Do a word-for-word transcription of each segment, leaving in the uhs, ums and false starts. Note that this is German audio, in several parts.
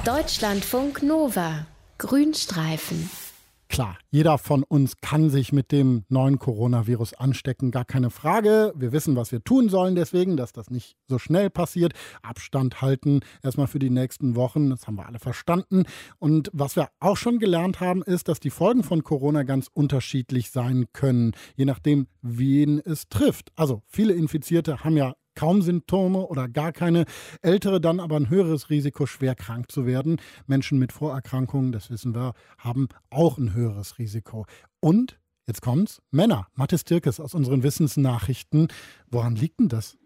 Deutschlandfunk Nova. Grünstreifen. Klar, jeder von uns kann sich mit dem neuen Coronavirus anstecken, gar keine Frage. Wir wissen, was wir tun sollen deswegen, dass das nicht so schnell passiert. Abstand halten, erstmal für die nächsten Wochen, das haben wir alle verstanden. Und was wir auch schon gelernt haben, ist, dass die Folgen von Corona ganz unterschiedlich sein können, je nachdem, wen es trifft. Also viele Infizierte haben ja kaum Symptome oder gar keine. Ältere dann aber ein höheres Risiko, schwer krank zu werden. Menschen mit Vorerkrankungen, das wissen wir, haben auch ein höheres Risiko. Und, jetzt kommt's, Männer. Mathis Dirkes aus unseren Wissensnachrichten. Woran liegt denn das?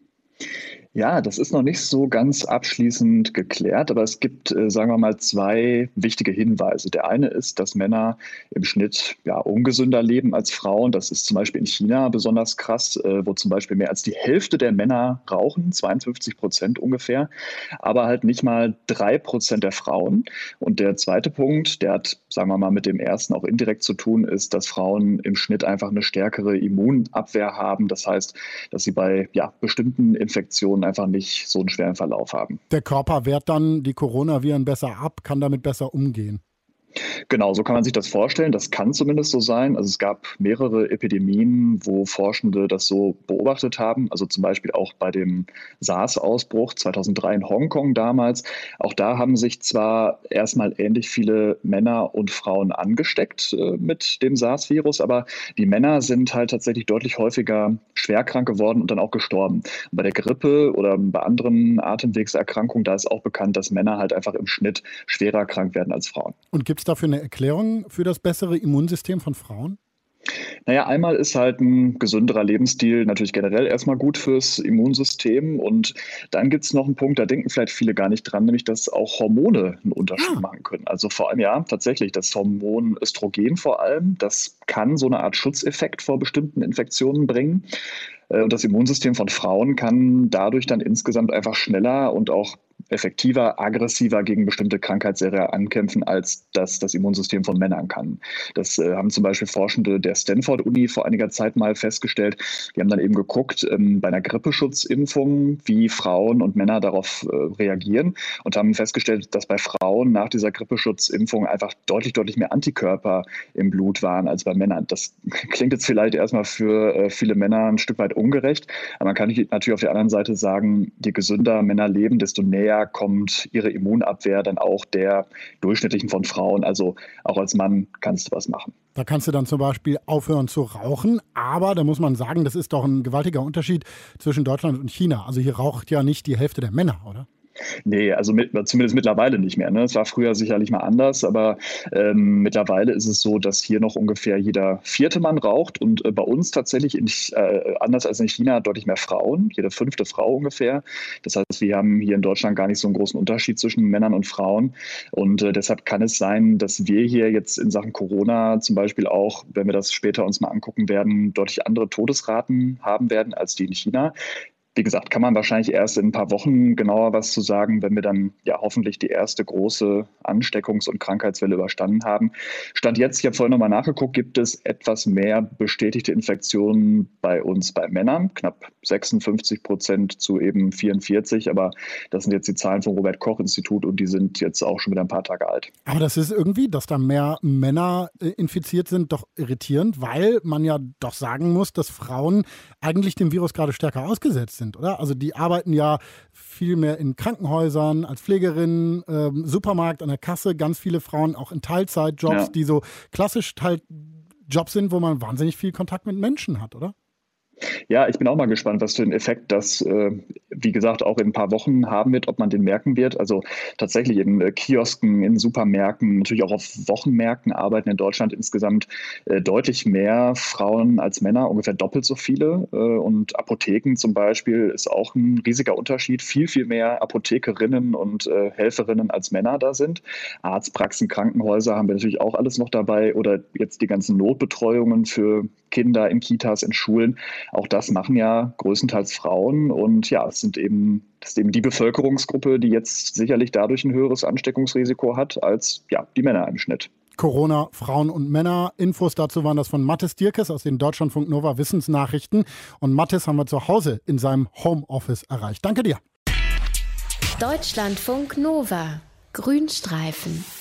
Ja, das ist noch nicht so ganz abschließend geklärt, aber es gibt, äh, sagen wir mal, zwei wichtige Hinweise. Der eine ist, dass Männer im Schnitt ja, ungesünder leben als Frauen. Das ist zum Beispiel in China besonders krass, äh, wo zum Beispiel mehr als die Hälfte der Männer rauchen, zweiundfünfzig Prozent ungefähr, aber halt nicht mal drei Prozent der Frauen. Und der zweite Punkt, der hat, sagen wir mal, mit dem ersten auch indirekt zu tun, ist, dass Frauen im Schnitt einfach eine stärkere Immunabwehr haben. Das heißt, dass sie bei ja, bestimmten Infektionen einfach nicht so einen schweren Verlauf haben. Der Körper wehrt dann die Coronaviren besser ab, kann damit besser umgehen. Genau, so kann man sich das vorstellen. Das kann zumindest so sein. Also es gab mehrere Epidemien, wo Forschende das so beobachtet haben. Also zum Beispiel auch bei dem SARS-Ausbruch zweitausenddrei in Hongkong damals. Auch da haben sich zwar erstmal ähnlich viele Männer und Frauen angesteckt äh, mit dem SARS-Virus, aber die Männer sind halt tatsächlich deutlich häufiger schwerkrank geworden und dann auch gestorben. Und bei der Grippe oder bei anderen Atemwegserkrankungen, da ist auch bekannt, dass Männer halt einfach im Schnitt schwerer krank werden als Frauen. Und gibt es dafür eine Erklärung für das bessere Immunsystem von Frauen? Naja, einmal ist halt ein gesünderer Lebensstil natürlich generell erstmal gut fürs Immunsystem. Und dann gibt es noch einen Punkt, da denken vielleicht viele gar nicht dran, nämlich dass auch Hormone einen Unterschied ah. machen können. Also vor allem, ja, tatsächlich, das Hormon Östrogen vor allem, das kann so eine Art Schutzeffekt vor bestimmten Infektionen bringen. Und das Immunsystem von Frauen kann dadurch dann insgesamt einfach schneller und auch effektiver, aggressiver gegen bestimmte Krankheitserreger ankämpfen, als das das Immunsystem von Männern kann. Das äh, haben zum Beispiel Forschende der Stanford-Uni vor einiger Zeit mal festgestellt. Die haben dann eben geguckt, ähm, bei einer Grippeschutzimpfung, wie Frauen und Männer darauf äh, reagieren und haben festgestellt, dass bei Frauen nach dieser Grippeschutzimpfung einfach deutlich, deutlich mehr Antikörper im Blut waren als bei Männern. Das klingt jetzt vielleicht erstmal für äh, viele Männer ein Stück weit ungerecht, aber man kann natürlich auf der anderen Seite sagen, je gesünder Männer leben, desto näher kommt ihre Immunabwehr dann auch der durchschnittlichen von Frauen. Also auch als Mann kannst du was machen. Da kannst du dann zum Beispiel aufhören zu rauchen. Aber da muss man sagen, das ist doch ein gewaltiger Unterschied zwischen Deutschland und China. Also hier raucht ja nicht die Hälfte der Männer, oder? Nee, also mit, zumindest mittlerweile nicht mehr. Ne? Es war früher sicherlich mal anders, aber ähm, mittlerweile ist es so, dass hier noch ungefähr jeder vierte Mann raucht und äh, bei uns tatsächlich, in, äh, anders als in China, deutlich mehr Frauen, jede fünfte Frau ungefähr. Das heißt, wir haben hier in Deutschland gar nicht so einen großen Unterschied zwischen Männern und Frauen und äh, deshalb kann es sein, dass wir hier jetzt in Sachen Corona zum Beispiel auch, wenn wir das später uns mal angucken werden, deutlich andere Todesraten haben werden als die in China. Wie gesagt, kann man wahrscheinlich erst in ein paar Wochen genauer was zu sagen, wenn wir dann ja hoffentlich die erste große Ansteckungs- und Krankheitswelle überstanden haben. Stand jetzt, ich habe vorhin nochmal nachgeguckt, gibt es etwas mehr bestätigte Infektionen bei uns bei Männern, knapp sechsundfünfzig Prozent zu eben vierundvierzig, aber das sind jetzt die Zahlen vom Robert-Koch-Institut und die sind jetzt auch schon wieder ein paar Tage alt. Aber das ist irgendwie, dass da mehr Männer infiziert sind, doch irritierend, weil man ja doch sagen muss, dass Frauen eigentlich dem Virus gerade stärker ausgesetzt sind. Oder? Also die arbeiten ja viel mehr in Krankenhäusern als Pflegerinnen, ähm, Supermarkt, an der Kasse, ganz viele Frauen auch in Teilzeitjobs, ja. die so klassisch halt Jobs sind, wo man wahnsinnig viel Kontakt mit Menschen hat, oder? Ja, ich bin auch mal gespannt, was für einen Effekt das, äh, wie gesagt, auch in ein paar Wochen haben wird, ob man den merken wird. Also tatsächlich in äh, Kiosken, in Supermärkten, natürlich auch auf Wochenmärkten arbeiten in Deutschland insgesamt äh, deutlich mehr Frauen als Männer, ungefähr doppelt so viele. Äh, und Apotheken zum Beispiel ist auch ein riesiger Unterschied. Viel, viel mehr Apothekerinnen und äh, Helferinnen als Männer da sind. Arztpraxen, Krankenhäuser haben wir natürlich auch alles noch dabei. Oder jetzt die ganzen Notbetreuungen für Kinder in Kitas, in Schulen. Auch das machen ja größtenteils Frauen und ja, es sind eben, das ist eben die Bevölkerungsgruppe, die jetzt sicherlich dadurch ein höheres Ansteckungsrisiko hat als ja, die Männer im Schnitt. Corona, Frauen und Männer. Infos dazu waren das von Mathis Dirkes aus den Deutschlandfunk Nova Wissensnachrichten. Und Mathis haben wir zu Hause in seinem Homeoffice erreicht. Danke dir. Deutschlandfunk Nova. Grünstreifen.